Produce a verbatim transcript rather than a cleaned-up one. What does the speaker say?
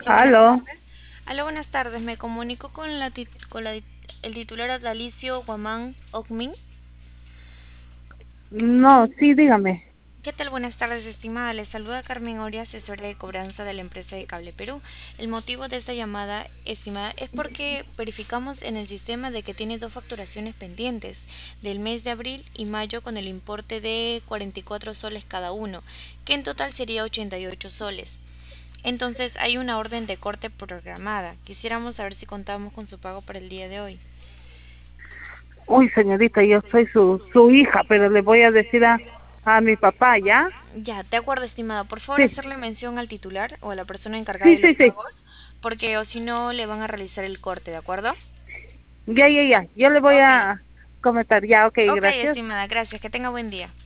Aló, buenas Aló. tardes. Aló, buenas tardes. Me comunico con la, tit- con la tit- el titular Adalicio Guamán Ocmin. No, sí, dígame. ¿Qué tal? Buenas tardes, estimada. Les saluda Carmen Oria, asesora de cobranza de la empresa de Cable Perú. El motivo de esta llamada, estimada, es porque verificamos en el sistema de que tiene dos facturaciones pendientes del mes de abril y mayo con el importe de cuarenta y cuatro soles cada uno, que en total sería ochenta y ocho soles. Entonces hay una orden de corte programada. Quisiéramos saber si contamos con su pago para el día de hoy. Uy, señorita, yo soy su, su hija, pero le voy a decir a, a mi papá, ¿ya? Ya, de acuerdo, estimada. Por favor, Sí, hacerle mención al titular o a la persona encargada sí, de los sí, sí. pagos, porque o si no le van a realizar el corte, ¿de acuerdo? Ya, ya, ya. Yo le voy Ok. a comentar. Ya, ok, Ok, gracias. estimada, gracias. Que tenga buen día.